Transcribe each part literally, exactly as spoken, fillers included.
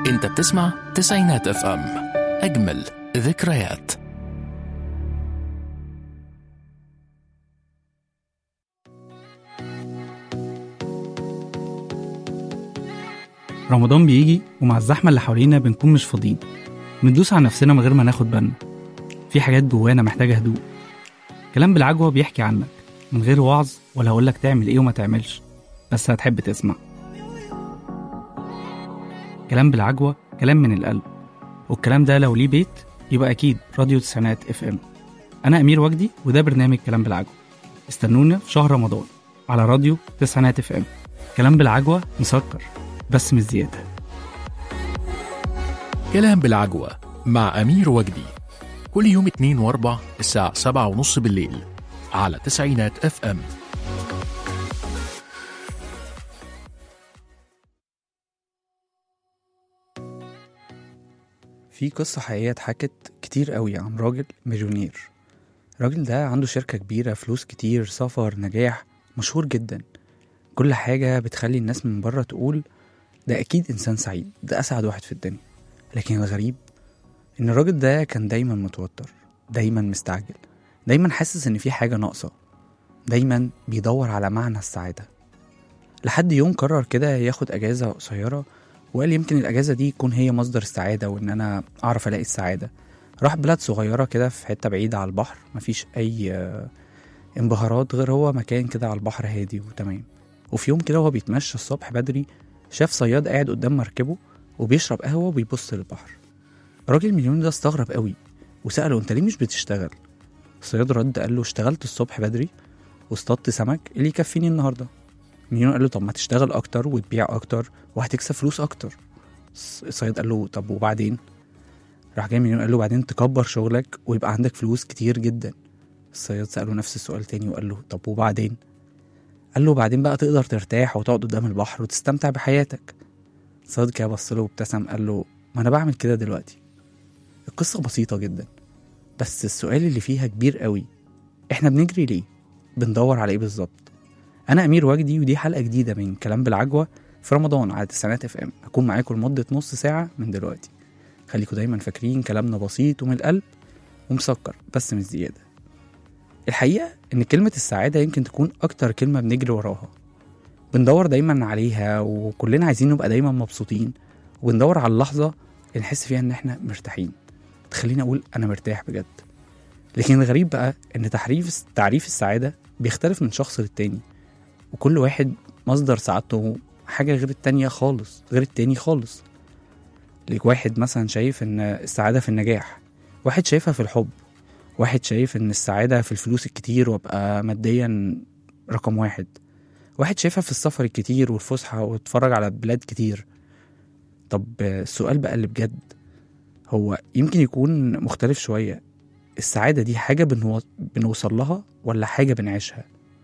انت بتسمع تسعينات اف ام، اجمل ذكريات. رمضان بيجي ومع الزحمة اللي حوالينا بنكون مش فاضيين، بندوس على نفسنا من غير ما ناخد بالنا. في حاجات جوانا محتاجة هدوء. كلام بالعجوة بيحكي عنك من غير وعظ ولا هقولك تعمل ايه وما تعملش، بس هتحب تسمع. كلام بالعجوة كلام من القلب، والكلام ده لو ليه بيت يبقى أكيد راديو تسعينات اف ام. أنا أمير وجدي وده برنامج كلام بالعجوة. استنونا في شهر رمضان على راديو تسعينات اف ام. كلام بالعجوة مسكر بس مش زيادة. كلام بالعجوة مع أمير وجدي كل يوم اتنين واربع الساعة سبعة ونص بالليل على تسعينات اف ام. في قصة حقيقية اتحكت كتير قوي عن راجل مليونير. الراجل ده عنده شركة كبيرة، فلوس كتير، سفر، نجاح، مشهور جدا. كل حاجة بتخلي الناس من بره تقول ده أكيد إنسان سعيد، ده أسعد واحد في الدنيا. لكن الغريب إن الراجل ده كان دايما متوتر، دايما مستعجل، دايما حاسس إن في حاجة ناقصة، دايما بيدور على معنى السعادة. لحد يوم قرر كده ياخد أجازة قصيرة، وقال يمكن الأجازة دي يكون هي مصدر السعادة وإن أنا أعرف ألاقي السعادة. راح بلد صغيرة كده في حتة بعيدة على البحر، مفيش أي انبهارات غير هو مكان كده على البحر هادي وتمام. وفي يوم كده وهو بيتمشى الصبح بدري شاف صياد قاعد قدام مركبه وبيشرب قهوة وبيبص للبحر. الراجل المليون ده استغرب قوي وسأله انت ليه مش بتشتغل؟ الصياد رد قال له اشتغلت الصبح بدري واصطدت سمك اللي يكفيني النهارده. المليون قال له طب ما تشتغل اكتر وتبيع اكتر وهتكسب فلوس اكتر. الصياد قال له طب وبعدين؟ راح جاي المليون قال له بعدين تكبر شغلك ويبقى عندك فلوس كتير جدا. الصياد سأله نفس السؤال تاني وقال له طب وبعدين؟ قال له بعدين بقى تقدر ترتاح وتقعد قدام البحر وتستمتع بحياتك. الصياد كده بص له وابتسم قال له ما انا بعمل كده دلوقتي. القصة بسيطة جدا، بس السؤال اللي فيها كبير قوي. احنا بنجري ليه؟ بندور على ايه بالظبط؟ انا امير وجدي ودي حلقة جديدة من كلام بالعجوة في رمضان على تسعينات اف ام. هكون معاكم لمدة نص ساعة من دلوقتي. خليكم دايما فاكرين كلامنا بسيط ومن القلب ومسكر بس مش زيادة. الحقيقة ان كلمة السعادة يمكن تكون اكتر كلمة بنجري وراها، بندور دايما عليها وكلنا عايزين نبقى دايما مبسوطين، وبندور على اللحظة اللي نحس فيها ان احنا مرتاحين، تخليني اقول انا مرتاح بجد. لكن الغريب بقى ان تحريف تعريف السعادة بيختلف من شخص للتاني، وكل واحد مصدر سعادته حاجة غير التانية خالص، غير التاني خالص. ليك واحد مثلا شايف ان السعادة في النجاح، واحد شايفها في الحب، واحد شايف ان السعادة في الفلوس الكتير وابقى ماديا رقم واحد، واحد شايفها في السفر الكتير والفسحة واتفرج على بلاد كتير. طب السؤال بقى اللي بجد هو يمكن يكون مختلف شوية، السعادة دي حاجة بنو... بنوصل لها ولا حاجة بنعيشها؟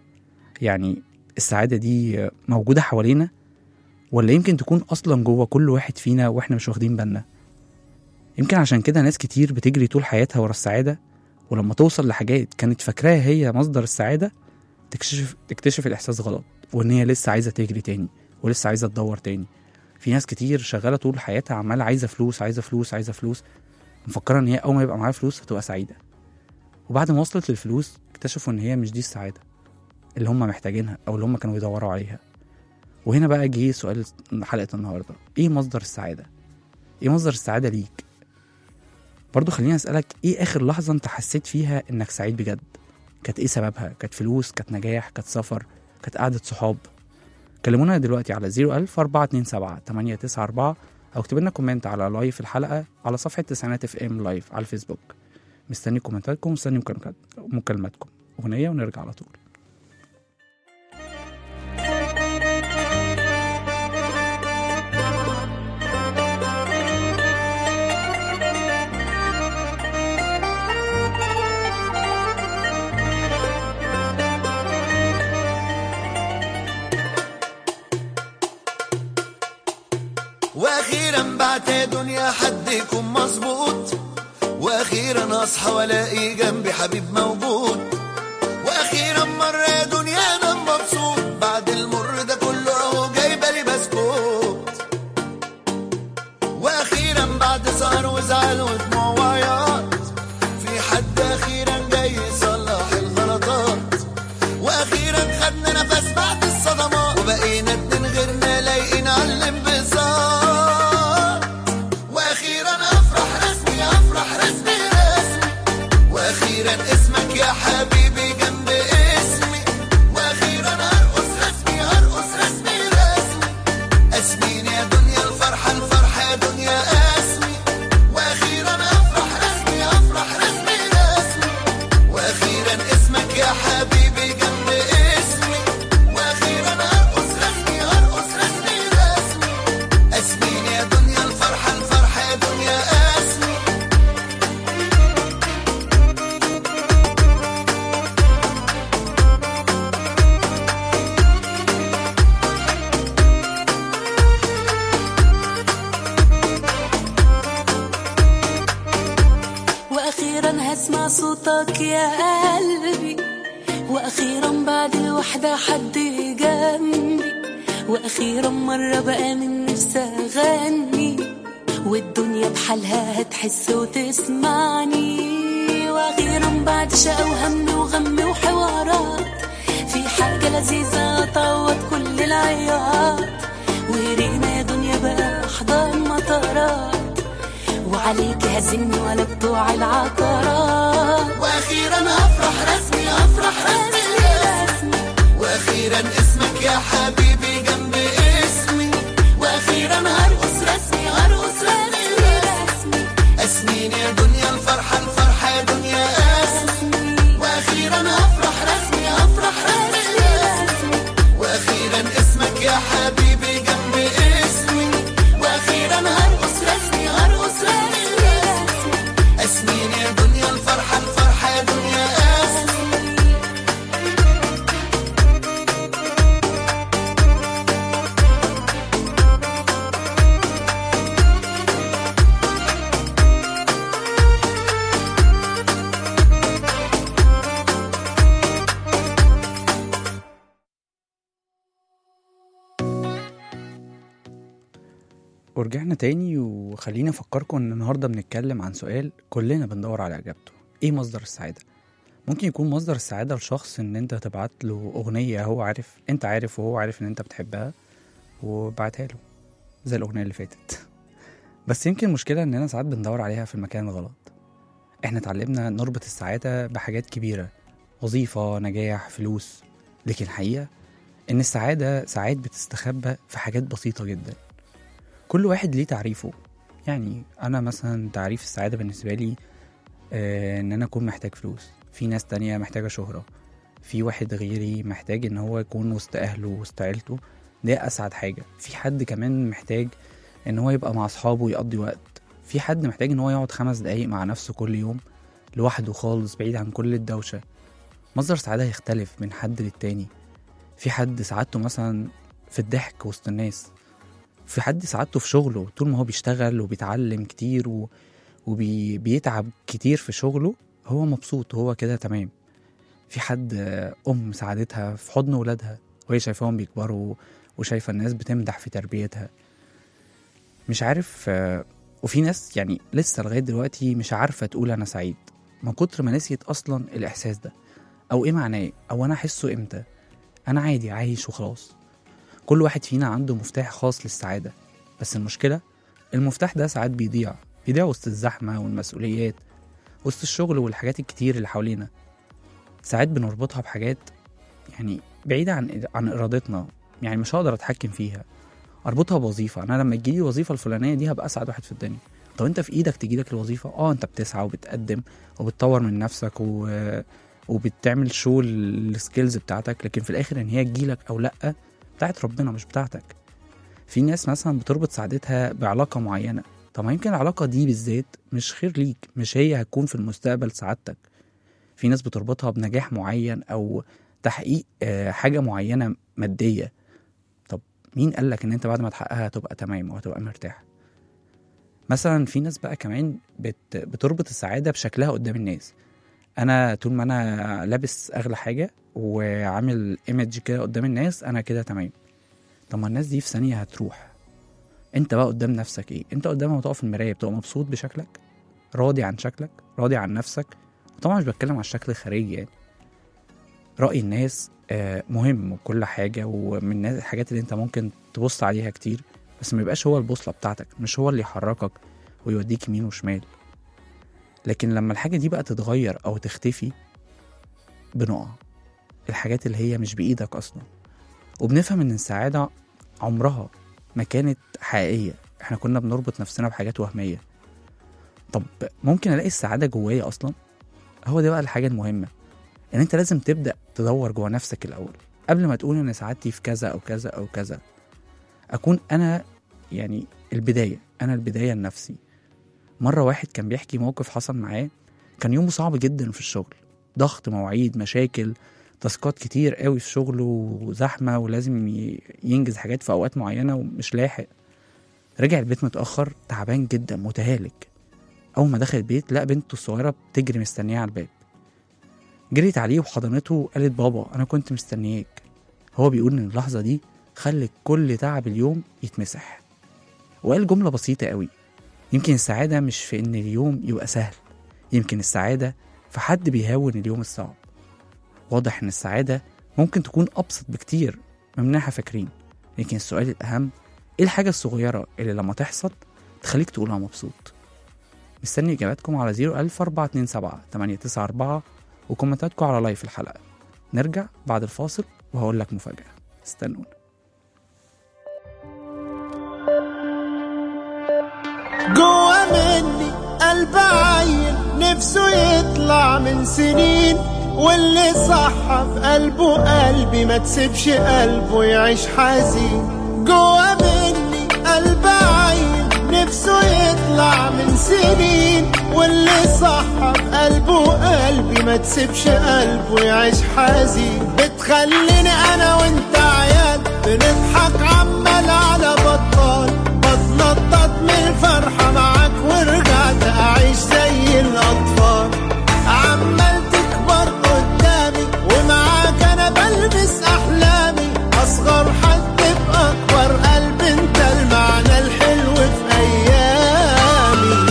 يعني السعادة دي موجودة حوالينا ولا يمكن تكون أصلا جوه كل واحد فينا وإحنا مش واخدين بالنا؟ يمكن عشان كده ناس كتير بتجري طول حياتها ورا السعادة، ولما توصل لحاجات كانت فاكراها هي مصدر السعادة تكتشف تكتشف الإحساس غلط، وإن هي لسه عايزة تجري تاني ولسه عايزة تدور تاني. في ناس كتير شغالة طول حياتها عمالة عايزة فلوس عايزة فلوس عايزة فلوس، مفكرة إن هي أول ما يبقى معاها فلوس هتبقى سعيدة، وبعد ما وصلت للفلوس اكتشفوا إن هي مش دي السعادة اللي هم محتاجينها أو اللي هم كانوا بيدوروا عليها. وهنا بقى جه سؤال حلقة النهاردة، إيه مصدر السعادة؟ إيه مصدر السعادة ليك؟ برضو خليني أسألك، إيه آخر لحظة أنت حسيت فيها إنك سعيد بجد؟ كانت إيه سببها؟ كانت فلوس؟ كانت نجاح؟ كانت سفر؟ كانت قعدة صحاب؟ كلمونا دلوقتي على زيرو ألف أربعة اتنين سبعة تمانية تسعة أربعة أو اكتب لنا كومنت على لايف الحلقة على صفحة تسعينات اف ام لايف على الفيسبوك. مستني كومنتاتكم ومستني مكالماتكم. أغنية ونرجع على طول. واخيرا بعت دنيا حد يكون مظبوط، واخيرا اصحى والاقي جنبي حبيب موجود، واخيرا مر يا دنيا انا مبسوط، بعد المر ده كله اهو جايبه لي بسكوت. زعل ودموع وعياط، في حد اخيرا جاي يصلح الغلطات، واخيرا خدنا نفس بعد الصدمات، وبقينا اتنين غيرنا لايقين على الانبساط، واخيرا افرح رسمي افرح رسمي رسمي، واخيرا اسمك يا حبيبي جنب اسمي، واخيرا ارقص رسمي ارقص رسمي رسمي، اسمين يا دنيا الفرحة الفرحة يا دنيا اسمي، واخيرا افرح رسمي افرح رسمي رسمي، واخيرا اسمك يا حبيبي جنب اسمي، واخيرا ارقص رسمي ارقص رسمي رسمي، اسمين يا دنيا الفرحة الفرحة يا دنيا اسمي. واخيرا هسمع صوتك يا قلبي، واخيرا بعد الوحدة حد جنبي، واخيرا مرة بقى من نفسي اغني، والدنيا بحالها هتحس وتسمعني، واخيرا بعد شقا وهم وغم وحوارات، في حاجة لذيذة تعوض كل العياط، وهرينا يا دنيا بقى احضان مطارات، وعليك هزني ولا بتوع العقارات، واخيرا افرح رسمي افرح رسمي رسمي، واخيرا اسمك يا حبيبي جنب اسمي، واخيرا هرقص رسمي هرقص رسمي رسمي، اسمين يا دنيا الفرحة الفرحة يا دنيا اسمي، واخيرا افرح رسمي افرح رسمي رسمي، واخيرا اسمك يا حبيبي جنب اسمي، واخيرا هرقص رسمي هرقص رسمي رسمي، اسمين يا دنيا الفرحة الفرحة يا دنيا اسمي. ورجعنا تاني، وخلينا أفكركم إن النهاردة بنتكلم عن سؤال كلنا بندور على إجابته. إيه مصدر السعادة؟ ممكن يكون مصدر السعادة لشخص إن أنت تبعت له أغنية هو عارف أنت عارف وهو عارف إن أنت بتحبها وبعتها له زي الأغنية اللي فاتت. بس يمكن المشكلة إننا ساعات بندور عليها في المكان الغلط. إحنا اتعلمنا نربط السعادة بحاجات كبيرة، وظيفة، نجاح، فلوس، لكن الحقيقة إن السعادة ساعات بتستخبى في حاجات بسيطة جدا. كل واحد ليه تعريفه. يعني أنا مثلا تعريف السعادة بالنسبة لي آه إن أنا أكون محتاج فلوس، في ناس تانية محتاجة شهرة، في واحد غيري محتاج إن هو يكون وسط أهله وسط عيلته، ده أسعد حاجة. في حد كمان محتاج إن هو يبقى مع أصحابه ويقضي وقت، في حد محتاج إن هو يقعد خمس دقايق مع نفسه كل يوم لوحده خالص بعيد عن كل الدوشة. مصدر السعادة يختلف من حد للتاني. في حد سعادته مثلا في الضحك وسط الناس، في حد سعادته في شغله، طول ما هو بيشتغل وبيتعلم كتير و... وبيتعب كتير في شغله هو مبسوط وهو كده تمام. في حد أم سعادتها في حضن ولادها وهي شايفاهم بيكبروا وشايفة الناس بتمدح في تربيتها. مش عارف. وفي ناس يعني لسه لغاية دلوقتي مش عارفة تقول أنا سعيد من كتر ما نسيت أصلا الإحساس ده أو إيه معناه أو أنا أحسه إمتى. أنا عادي عايش وخلاص. كل واحد فينا عنده مفتاح خاص للسعادة، بس المشكلة المفتاح ده ساعات بيضيع بيضيع وسط الزحمة والمسؤوليات، وسط الشغل والحاجات الكتير اللي حوالينا. ساعات بنربطها بحاجات يعني بعيدة عن عن إرادتنا، يعني مش هقدر أتحكم فيها. أربطها بوظيفة، أنا لما تجيلي الوظيفة الفلانية دي هبقى أسعد واحد في الدنيا. طب أنت في إيدك تجيلك الوظيفة؟ آه أنت بتسعى وبتقدم وبتطور من نفسك و... وبتعمل شو السكيلز بتاعتك، لكن في الآخر إن هي تجيلك أو لأ بتاعت ربنا مش بتاعتك. في ناس مثلا بتربط سعادتها بعلاقة معينة، طب ما يمكن العلاقة دي بالذات مش خير ليك، مش هي هتكون في المستقبل سعادتك. في ناس بتربطها بنجاح معين أو تحقيق حاجة معينة مادية. طب مين قالك ان انت بعد ما تحققها هتبقى تمام وهتبقى مرتاح؟ مثلا في ناس بقى كمان بت بتربط السعادة بشكلها قدام الناس. انا طول ما انا لابس اغلى حاجة وعامل ايمج كده قدام الناس انا كده تمام. طب ما الناس دي في ثانية هتروح. انت بقى قدام نفسك ايه؟ انت قدام ما تقف في المراية بتبقى مبسوط بشكلك؟ راضي عن شكلك، راضي عن نفسك. طبعا مش بتكلم على الشكل الخارجي يعني، رأي الناس آه، مهم وكل حاجة، ومن الحاجات اللي انت ممكن تبص عليها كتير، بس ما يبقاش هو البوصلة بتاعتك، مش هو اللي يحركك ويوديك يمين وشمال. لكن لما الحاجة دي بقى تتغير أو تختفي بنقع، الحاجات اللي هي مش بإيدك أصلا، وبنفهم إن السعادة عمرها ما كانت حقيقية. احنا كنا بنربط نفسنا بحاجات وهمية. طب ممكن ألاقي السعادة جوايا أصلا؟ هو ده بقى الحاجة المهمة، إن أنت لازم تبدأ تدور جوا نفسك الأول، قبل ما تقول إن سعادتي في كذا أو كذا أو كذا. أكون أنا يعني البداية، أنا البداية لنفسي. مرة واحد كان بيحكي موقف حصل معاه، كان يومه صعب جدا في الشغل، ضغط مواعيد، مشاكل، تاسكات كتير قوي في شغله وزحمة، ولازم ي- ينجز حاجات في أوقات معينة ومش لاحق. رجع البيت متأخر تعبان جدا متهالك. أول ما دخل البيت لقى بنته الصغيرة بتجري مستنياه على الباب، جريت عليه وحضنته وقالت بابا أنا كنت مستنياك. هو بيقول إن اللحظة دي خلت كل تعب اليوم يتمسح، وقال جملة بسيطة قوي: يمكن السعادة مش في إن اليوم يبقى سهل، يمكن السعادة في حد بيهون اليوم الصعب. واضح إن السعادة ممكن تكون أبسط بكتير مما احنا فاكرين، لكن السؤال الأهم: إيه الحاجة الصغيرة اللي لما تحصل تخليك تقولها مبسوط؟ مستني إجاباتكم على زيرو ألف أربعة اتنين سبعة تمانية تسعة أربعة وكومنتاتكم على لايف الحلقة. نرجع بعد الفاصل وهقول لك مفاجأة، استنونا. جوا مني قلب عيل نفسه يطلع من سنين، واللي صح في قلبه قلبي ما تسيبش قلبه يعيش حزين. جوا مني قلب عيل نفسه يطلع من سنين، واللي صح في قلبه قلبي ما تسيبش قلبه يعيش حزين. بتخليني انا وانت عيال بنضحك عمال على بطال، بتنطط من الفرحة معاك ورجعت أعيش زي الأطفال. عمال تكبر قدامي ومعاك أنا بلبس أحلامي، أصغر حد بأكبر قلب، أنت المعنى الحلو في أيامي.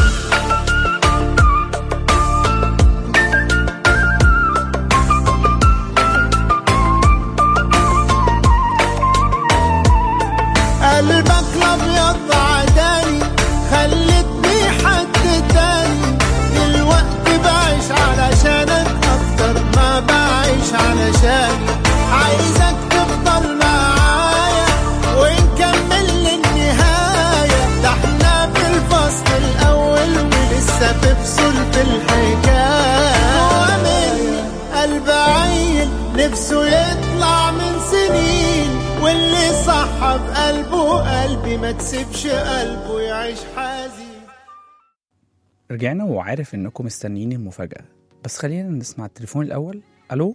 قلبك الأبيض عداني خلتني حد تاني، دلوقتي بعيش علشانك أكتر ما بعيش علشاني. عايزك تفضل معايا ونكمل للنهاية، ده احنا في الفصل الأول ولسه في فصول في الحكاية. ومني قلب عيل نفسه يطلع من سنين، واللي صح بقلبه قلبي ما تسيبش قلبه يعيش حزين. رجعنا وعارف انكم مستنيين المفاجأة، بس خلينا نسمع التليفون الأول. ألو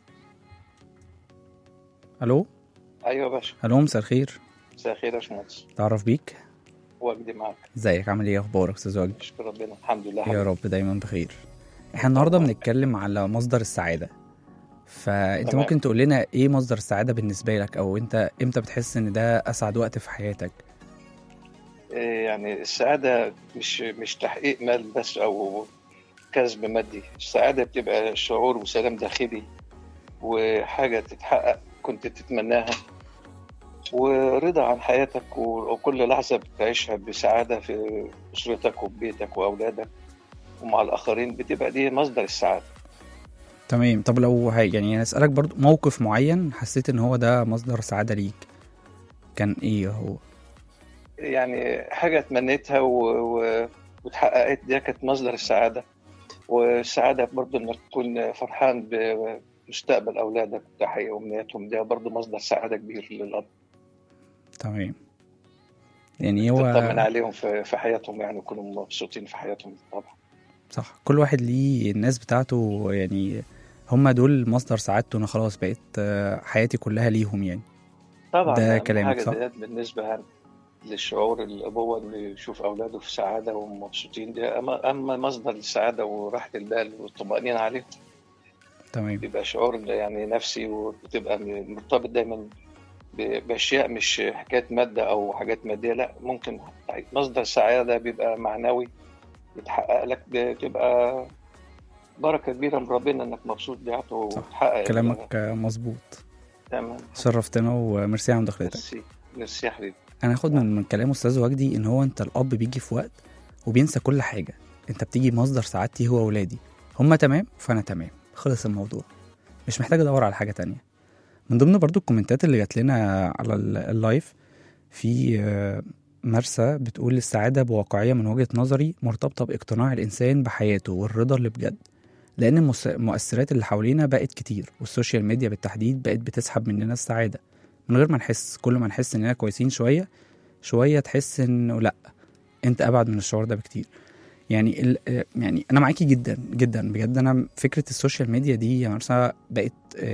ألو ايوه يا باشا. ألو، مساء الخير. مساء الخير يا باشمهندس. تعرف بيك؟ وجدي معاك. ازيك، عامل ايه، اخبارك استاذ وجدي؟ اشكر ربنا الحمد لله. يا رب دايما بخير. احنا النهارده بنتكلم على مصدر السعادة، فانت تمام. ممكن تقول لنا ايه مصدر السعادة بالنسبة لك، او انت امتى بتحس ان ده اسعد وقت في حياتك؟ إيه يعني السعادة مش مش تحقيق مال بس او كسب مادي. السعادة بتبقى شعور وسلام داخلي وحاجة تتحقق كنت تتمناها، ورضا عن حياتك وكل لحظة بتعيشها بسعادة في أسرتك وبيتك وأولادك ومع الآخرين، بتبقى دي مصدر السعادة. تمام. طب لو هاي يعني انا اسالك برضو موقف معين حسيت ان هو ده مصدر سعادة ليك، كان ايه هو؟ يعني حاجة تمنيتها و... و... وتحققت، دي كانت مصدر السعادة. والسعادة برضو انك تكون فرحان بمستقبل أولادك وتحقيق أمنياتهم، ده برضو مصدر سعادة كبير للأب. تمام. يعني هو تطمن عليهم في... في حياتهم، يعني يكونوا مبسوطين في حياتهم طبعا. صح، كل واحد ليه الناس بتاعته، يعني هم دول مصدر سعادته. انا خلاص بقيت آه، حياتي كلها ليهم يعني. طبعا ده أهم كلامك حاجة صح؟ ديت بالنسبة للشعور الأبوة اللي يشوف أولاده في سعادة ومبسوطين، دي أما أما مصدر السعادة وراحة البال والطمأنينة عليهم. تمام. بيبقى شعور يعني نفسي، وبتبقى مرتبط دايما ب- بأشياء مش حكاية مادة أو حاجات مادية، لا، ممكن مصدر السعادة بيبقى معنوي يتحقق لك بتبقى بركه كبيره من ربنا انك مبسوط بيها وتحقق. كلامك مظبوط. تمام. شرفتنا وميرسي على مداخلتك. ميرسي ميرسي يا حبيبي. انا هاخد من, من كلام استاذ وجدي ان هو انت الاب بيجي في وقت وبينسى كل حاجه. انت بتيجي مصدر سعادتي هو اولادي، هم تمام فانا تمام، خلص الموضوع، مش محتاج ادور على حاجه تانية. من ضمن برضو الكومنتات اللي جات لنا على اللايف في مرسى بتقول السعاده بواقعيه من وجهه نظري مرتبطه باقتناع الانسان بحياته والرضا اللي بجد، لان المؤثرات اللي حوالينا بقت كتير والسوشيال ميديا بالتحديد بقت بتسحب مننا السعاده من غير ما نحس. كل ما نحس اننا كويسين شويه شويه تحس انه لا، انت ابعد من الشعور ده بكتير. يعني ال... يعني انا معاكي جدا جدا بجد. انا فكره السوشيال ميديا دي يا مرسى بقت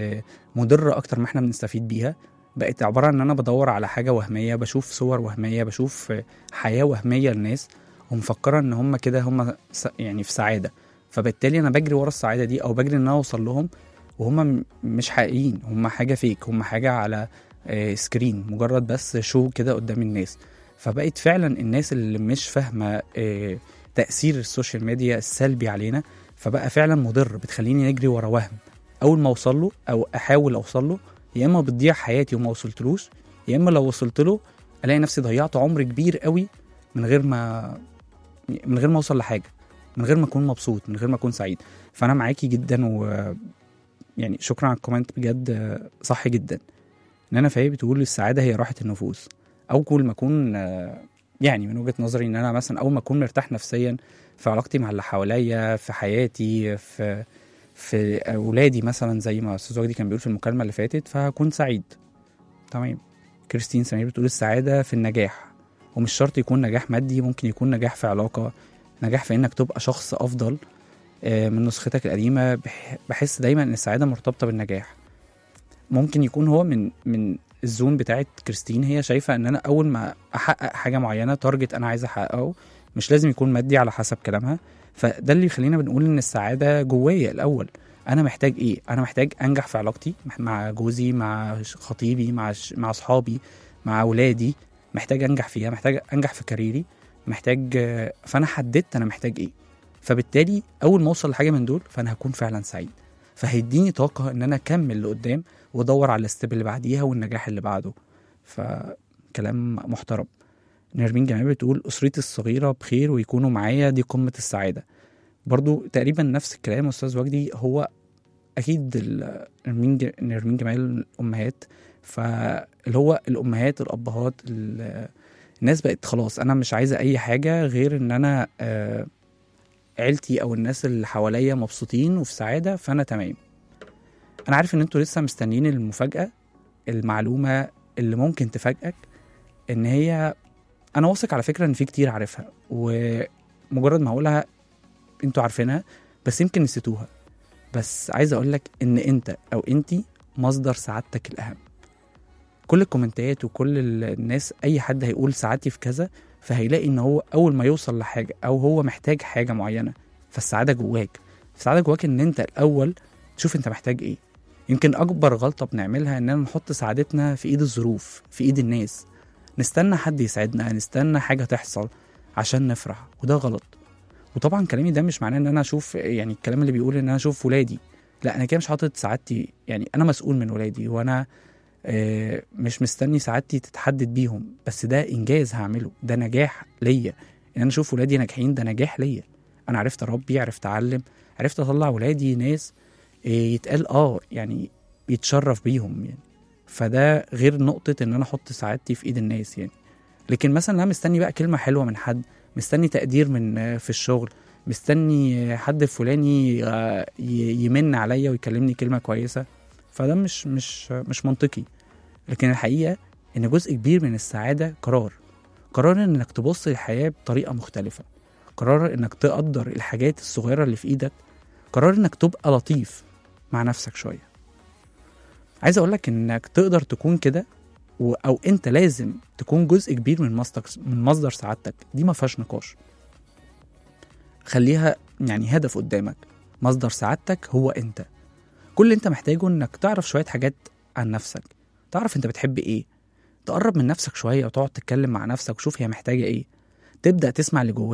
مضره اكتر ما احنا بنستفيد بيها. بقت عباره عن ان انا بدور على حاجه وهميه، بشوف صور وهميه، بشوف حياه وهميه للناس ومفكره ان هم كده هم يعني في سعاده، فبالتالي انا بجري ورا السعاده دي او بجري ان انا اوصل لهم وهم مش حقيقيين، هم حاجه فيك، هم حاجه على سكرين، مجرد بس شو كده قدام الناس. فبقت فعلا الناس اللي مش فاهمه تأثير السوشيال ميديا السلبي علينا، فبقى فعلا مضر، بتخليني نجري ورا وهم اول ما اوصل له او احاول اوصل له، يا اما بتضيع حياتي وما وصلتلوش، يا اما لو وصلت له الاقي نفسي ضيعت عمر كبير قوي من غير ما من غير ما اوصل لحاجه، من غير ما اكون مبسوط، من غير ما اكون سعيد. فانا معاكي جدا، و يعني شكرا على الكومنت بجد، صح جدا. ان انا فاهم بتقول السعاده هي راحه النفوس، او كل ما اكون يعني من وجهه نظري ان انا مثلا اول ما اكون مرتاح نفسيا في علاقتي مع اللي حواليا، في حياتي، في في اولادي مثلا، زي ما استاذ وجدي كان بيقول في المكالمه اللي فاتت، فهكون سعيد. تمام. كريستين سمير بتقول السعاده في النجاح، ومش شرط يكون نجاح مادي، ممكن يكون نجاح في علاقه، نجاح في انك تبقى شخص افضل من نسختك القديمه. بحس دايما ان السعاده مرتبطه بالنجاح. ممكن يكون هو من من الزون بتاعت كريستين، هي شايفه ان انا اول ما احقق حاجه معينه، تارجت انا عايز احققه، مش لازم يكون مادي على حسب كلامها. فده اللي يخلينا بنقول ان السعاده جوايا الاول. انا محتاج ايه؟ انا محتاج انجح في علاقتي مع جوزي، مع خطيبي، مع مع اصحابي، مع اولادي، محتاج انجح فيها، محتاج انجح في كاريري، محتاج. فانا حددت انا محتاج ايه، فبالتالي اول ما اوصل لحاجه من دول فانا هكون فعلا سعيد، فهيديني طاقه ان انا اكمل لقدام وادور على الستيب اللي بعديها والنجاح اللي بعده. فكلام محترم. نرمين جمال بتقول اسرتي الصغيره بخير ويكونوا معايا، دي قمه السعاده. برضو تقريبا نفس الكلام استاذ وجدي. هو اكيد نرمين نرمين جمال الامهات، فاللي هو الامهات الابهات الناس بقت خلاص انا مش عايزه اي حاجه غير ان انا عيلتي او الناس اللي حواليا مبسوطين وفي سعاده، فانا تمام. انا عارف ان انتوا لسه مستنيين المفاجاه، المعلومه اللي ممكن تفاجئك، ان هي انا واثق على فكره ان في كتير عارفها، ومجرد ما اقولها انتوا عارفينها بس يمكن نسيتوها. بس عايز اقول لك ان انت او انتي مصدر سعادتك الاهم. كل الكومنتات وكل الناس، اي حد هيقول سعادتي في كذا، فهيلاقي ان هو اول ما يوصل لحاجه او هو محتاج حاجه معينه، فالسعاده جواك. السعاده جواك ان انت الاول تشوف انت محتاج ايه. يمكن اكبر غلطه بنعملها اننا نحط سعادتنا في ايد الظروف، في ايد الناس، نستنى حد يساعدنا، نستنى حاجه تحصل عشان نفرح، وده غلط. وطبعا كلامي ده مش معناه ان انا اشوف، يعني الكلام اللي بيقول ان انا اشوف ولادي، لا، انا كده مش حاطط سعادتي، يعني انا مسؤول من ولادي، وانا آه مش مستني سعادتي تتحدد بيهم، بس ده انجاز هعمله، ده نجاح ليا ان انا اشوف ولادي ناجحين، ده نجاح ليا. انا عرفت اربي، عرفت اعلم، عرفت اطلع ولادي ناس آه يتقال اه يعني يتشرف بيهم يعني. فده غير نقطة ان انا احط سعادتي في ايد الناس يعني. لكن مثلا انا مستني بقى كلمة حلوة من حد، مستني تقدير من في الشغل، مستني حد فلاني يمن عليا ويكلمني كلمة كويسة، فده مش مش مش منطقي. لكن الحقيقة ان جزء كبير من السعادة قرار قرار انك تبص للحياة بطريقة مختلفة، قرار انك تقدر الحاجات الصغيرة اللي في ايدك، قرار انك تبقى لطيف مع نفسك شوية. عايز اقولك انك تقدر تكون كده، او انت لازم تكون جزء كبير من مصدر من مصدر سعادتك، دي ما فيهاش نقاش. خليها يعني هدف قدامك، مصدر سعادتك هو انت. كل اللي انت محتاجه انك تعرف شوية حاجات عن نفسك، تعرف انت بتحب ايه، تقرب من نفسك شوية وتقعد تتكلم مع نفسك وشوف هي محتاجة ايه، تبدأ تسمع اللي جواك،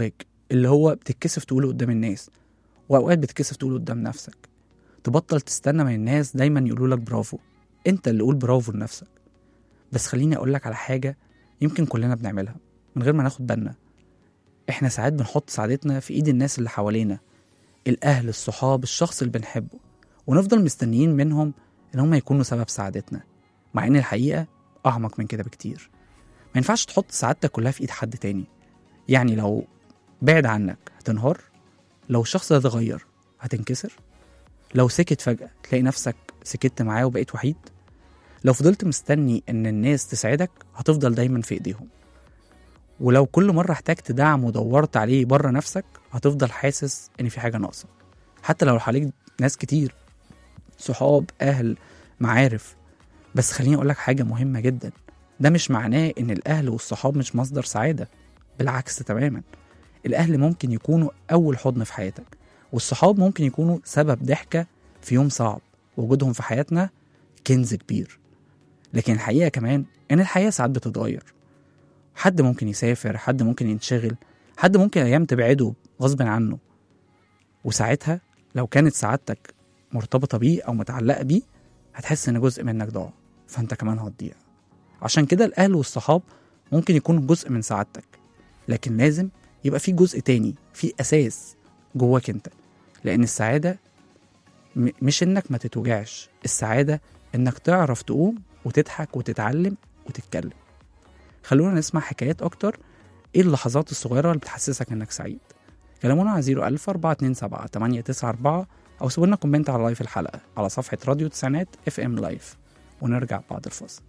اللي هو بتتكسف تقوله قدام الناس، وأوقات بتتكسف تقوله قدام نفسك. تبطل تستنى من الناس دايما يقولوا لك برافو، انت اللي قول برافو لنفسك. بس خليني أقولك على حاجة يمكن كلنا بنعملها من غير ما ناخد بالنا. احنا ساعات بنحط سعادتنا في ايد الناس اللي حوالينا، الأهل، الصحاب، الشخص اللي بنحبه، ونفضل مستنيين منهم ان هم يكونوا سبب سعادتنا، مع ان الحقيقة أعمق من كده بكتير. ما ينفعش تحط سعادتك كلها في ايد حد تاني. يعني لو بعد عنك هتنهار، لو الشخص ده اتغير هتنكسر، لو سكت فجأة تلاقي نفسك سكت معاه وبقيت وحيد، لو فضلت مستني ان الناس تساعدك هتفضل دايما في ايديهم، ولو كل مرة احتجت دعم ودورت عليه بره نفسك هتفضل حاسس ان في حاجة ناقصة. حتى لو حواليك ناس كتير، صحاب، اهل، معارف. بس خليني اقولك حاجة مهمة جدا، ده مش معناه ان الاهل والصحاب مش مصدر سعادة، بالعكس تماما. الاهل ممكن يكونوا اول حضن في حياتك، والصحاب ممكن يكونوا سبب ضحكة في يوم صعب. وجودهم في حياتنا كنز كبير. لكن الحقيقة كمان ان الحياة ساعات بتتغير، حد ممكن يسافر، حد ممكن ينشغل، حد ممكن ايام تبعده غصب عنه، وساعتها لو كانت سعادتك مرتبطة بيه او متعلقة بيه هتحس ان جزء منك ضاع، فانت كمان هتضيع. عشان كده الاهل والصحاب ممكن يكونوا جزء من سعادتك، لكن لازم يبقى في جزء تاني، في اساس جواك انت. لان السعادة م- مش انك ما تتوجعش، السعادة انك تعرف تقوم وتضحك وتتعلم وتتكلم. خلونا نسمع حكايات اكتر. ايه اللحظات الصغيرة اللي بتحسسك انك سعيد؟ كلمونا على صفر ألف أربعة اتنين سبعة تمانية تسعة أربعة او سيبوا لنا كومنت على لايف الحلقة على صفحة راديو تسعينات اف ام لايف، ونرجع بعد الفاصل.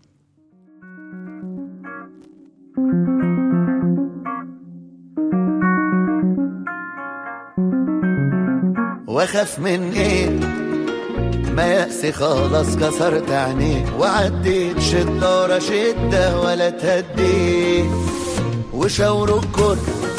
واخاف من ايه؟ ما يأسي خلاص كسرت عينيه، وعديت شدة ورا شدة ولا تهديه، وشاوروا الكل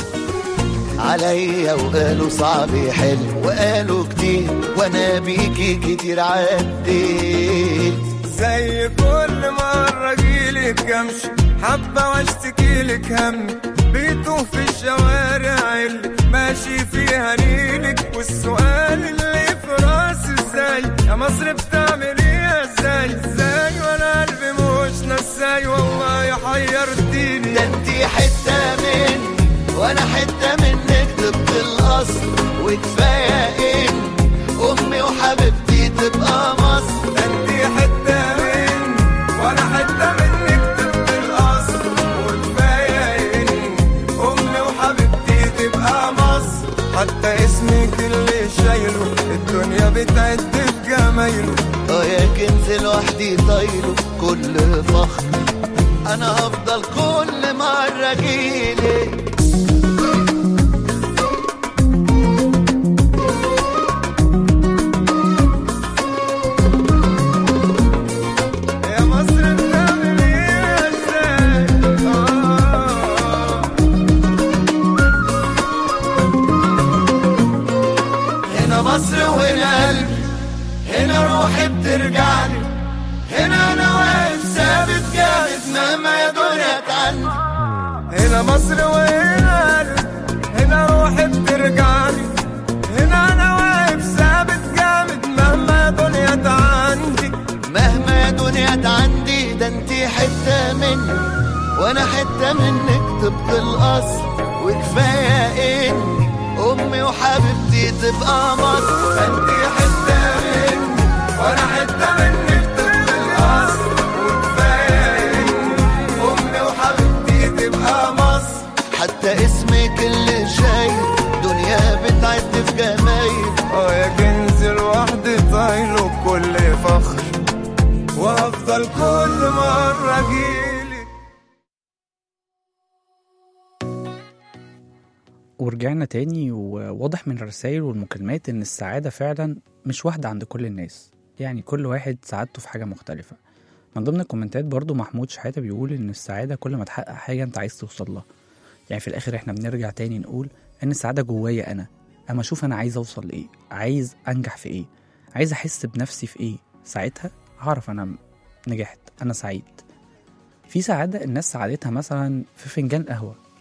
عليا وقالوا صعب يحل، وقالوا كتير وانا بيكي كتير عديت. زي كل مرة جيلك امشي حبة واشتكيلك همي، بيتوه في الشوارع اللي ماشي فيها نيلك، والسؤال اللي في راسي ازاي يا مصر بتعمليها ازاي ازاي، وانا قلبي مش نساي والله حيرتيني. ده انتي حتة مني وانا حتة منك طبق الاصل، وكفاية ان امي وحبيبتي تبقى مصر. ده انتي حتة مني وانا حتة منك طبق الاصل، وكفاية ان امي وحبيبتي تبقى مصر. حتى اسمك اللي شايله الدنيا بتعد بجمايله، اه يا كنز لوحدي طايله كل فخر، انا هفضل كل مرة جيلك. يا مصر بتعمل ايه ازاي؟ آه. هنا مصر وهنا قلبي، هنا روحي بترجعلي، هنا انا واقف ثابت جامد مهما يا دنيا تعني. هنا مصر وهنا قلبي، هنا روحي بترجعلي، هنا انا واقف ثابت جامد مهما يا دنيا تعندي. مهما يا دنيا تعندي، ده انتي حتة مني وانا حتة منك طبق الاصل، وكفاية اني امي وحبيبتي تبقى مصر. انتي حتة مني وانا حتة منك طبق الاصل، وكفاية اني امي وحبيبتي تبقى مصر. حتى اسمك اللي شايل دنيا بتعد في جمايل، اه يا كنز لوحدي طايله بكل فخر، وهفضل كل مرة اجيلك. ورجعنا تاني، وواضح من الرسائل والمكالمات ان السعادة فعلا مش واحدة عند كل الناس، يعني كل واحد سعادته في حاجة مختلفة. من ضمن الكومنتات برضو محمود شحاتة بيقول ان السعادة كل ما تحقق حاجة انت عايز توصل لها. يعني في الاخر احنا بنرجع تاني نقول ان السعادة جوايا انا، اما اشوف انا عايز اوصل لايه، عايز انجح في ايه، عايز احس بنفسي في ايه، ساعتها هعرف انا نجحت، انا سعيد. في سعادة الناس سعادتها مثلا في فنجان قهوة،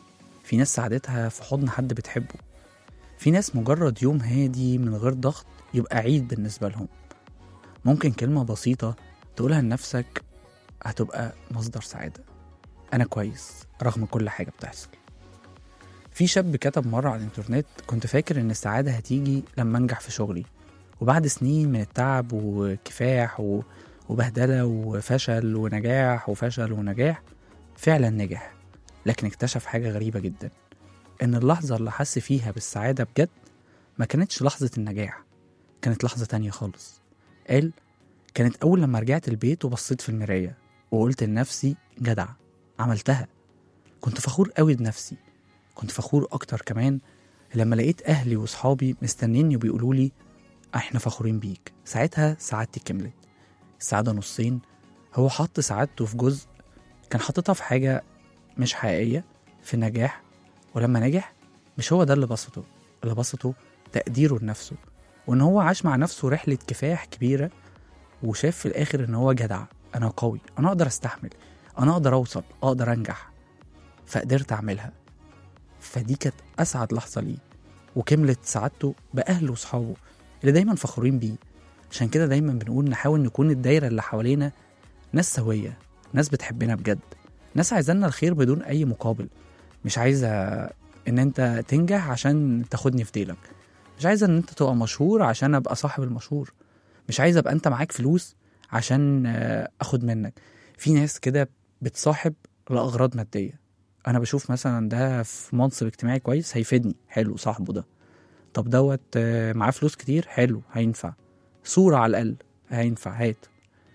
في ناس سعادتها في حضن حد بتحبه، في ناس مجرد يوم هادي من غير ضغط يبقى عيد بالنسبة لهم. ممكن كلمة بسيطة تقولها لنفسك هتبقى مصدر سعادة. أنا كويس رغم كل حاجة بتحصل. في شاب كتب مرة على الإنترنت: كنت فاكر إن السعادة هتيجي لما أنجح في شغلي، وبعد سنين من التعب وكفاح وبهدلة وفشل ونجاح وفشل ونجاح فعلا نجح. لكن اكتشف حاجة غريبة جدا، إن اللحظة اللي حس فيها بالسعادة بجد ما كانتش لحظة النجاح، كانت لحظة تانية خالص. قال: كانت أول لما رجعت البيت وبصيت في المراية وقلت لنفسي جدع عملتها. كنت فخور قوي بنفسي. كنت فخور أكتر كمان لما لقيت أهلي وصحابي مستنيني وبيقولوا لي احنا فخورين بيك. ساعتها سعادتي كملت. السعادة نصين، هو حط سعادته في جزء كان حاططها في حاجة مش حقيقية، في النجاح، ولما نجح مش هو ده اللي بسطه. اللي بسطه تقديره لنفسه، وان هو عاش مع نفسه رحلة كفاح كبيرة، وشاف في الآخر ان هو جدع، انا قوي، انا اقدر استحمل، انا اقدر اوصل، اقدر انجح، فقدرت اعملها. فدي كانت اسعد لحظة ليه، وكملت سعادته بأهله وصحابه اللي دايما فخورين بيه. عشان كده دايما بنقول نحاول نكون الدايرة اللي حوالينا ناس سوية، ناس بتحبنا بجد، ناس عايزانا الخير بدون أي مقابل. مش عايزة إن أنت تنجح عشان تاخدني في ديلك، مش عايزة إن أنت تبقى مشهور عشان أبقى صاحب المشهور، مش عايزة أبقى أنت معاك فلوس عشان أخد منك. في ناس كده بتصاحب لأغراض مادية. أنا بشوف مثلا ده في منصب اجتماعي كويس هيفيدني، حلو صاحبه ده. طب دوت معاه فلوس كتير، حلو هينفع. صورة على الأقل هينفع، هات.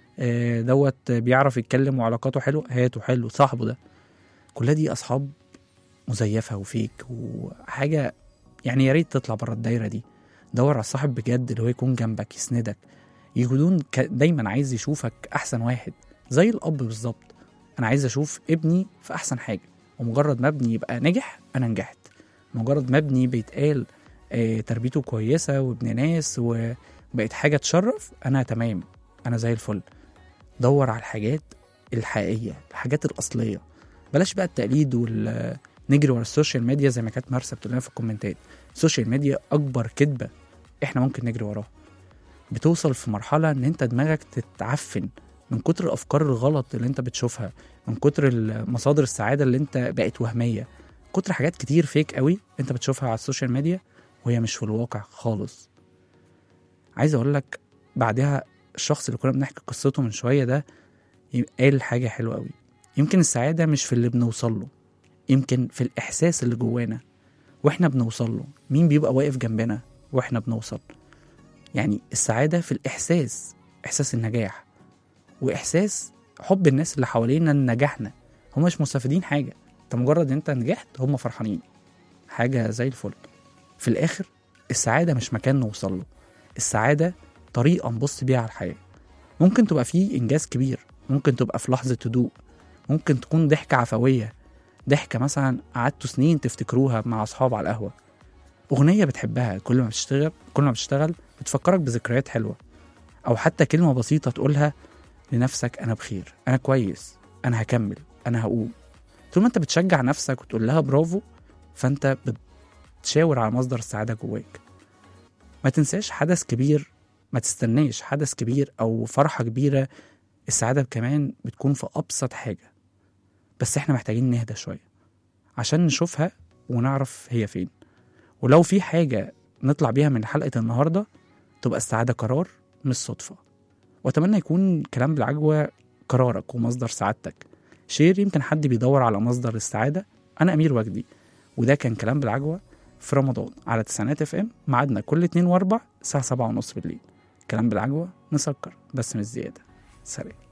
دوت بيعرف يتكلم وعلاقاته حلوة، هاته، حلو صاحبه ده. كلها دي أصحاب مزيفة وفيك وحاجة يعني يا ريت تطلع برا الدايرة دي. دور على الصاحب بجد اللي هو يكون جنبك يسندك، يكون دايما عايز يشوفك أحسن واحد، زي الأب بالظبط. أنا عايز أشوف ابني في أحسن حاجة، ومجرد ما ابني يبقى نجح أنا نجحت. مجرد ما ابني بيتقال اه تربيته كويسة وابن ناس وبقيت حاجة تشرف، أنا تمام، أنا زي الفل. دور على الحاجات الحقيقية، الحاجات الأصلية. بلاش بقى التقليد ونجري ورا السوشيال ميديا زي ما كانت مرسى بتقول لنا في الكومنتات. السوشيال ميديا أكبر كذبة إحنا ممكن نجري وراها. بتوصل في مرحلة إن أنت دماغك تتعفن من كتر الأفكار الغلط اللي أنت بتشوفها، من كتر مصادر السعادة اللي أنت بقت وهمية، كتر حاجات كتير فيك قوي أنت بتشوفها على السوشيال ميديا وهي مش في الواقع خالص. عايز أقول لك بعدها الشخص اللي كنا بنحكي قصته من شوية ده قال حاجة حلوة قوي. يمكن السعادة مش في اللي بنوصل له، يمكن في الإحساس اللي جوانا وإحنا بنوصل له. مين بيبقى واقف جنبنا وإحنا بنوصل؟ يعني السعادة في الإحساس، إحساس النجاح وإحساس حب الناس اللي حوالينا إن نجحنا. هم مش مستفيدين حاجة، أنت مجرد أنت نجحت هم فرحانين، حاجة زي الفل. في الآخر السعادة مش مكان نوصل له، السعادة طريقة نبص بيها على الحياة. ممكن تبقى فيه إنجاز كبير، ممكن تبقى في لحظة هدوء، ممكن تكون ضحكة عفوية، ضحكة مثلا قعدتوا سنين تفتكروها مع أصحاب على القهوة، أغنية بتحبها كل ما بتشتغل كل ما بتشتغل بتفكرك بذكريات حلوة، أو حتى كلمة بسيطة تقولها لنفسك: أنا بخير، أنا كويس، أنا هكمل، أنا هقوم. طول ما أنت بتشجع نفسك وتقول لها برافو، فأنت بتشاور على مصدر السعادة جواك. ما تنساش حدث كبير، ما تستناش حدث كبير أو فرحة كبيرة. السعادة كمان بتكون في أبسط حاجة، بس إحنا محتاجين نهدى شوية عشان نشوفها ونعرف هي فين. ولو في حاجة نطلع بيها من حلقة النهاردة تبقى السعادة قرار مش صدفة. وأتمنى يكون كلام بالعجوة قرارك ومصدر سعادتك. شير، يمكن حد بيدور على مصدر السعادة. أنا أمير وجدي، وده كان كلام بالعجوة في رمضان على تسعينات اف ام. معادنا كل اتنين واربع الساعة سبعة ونص بالليل. كلام بالعجوة، نسكر بس مش زيادة. سلام.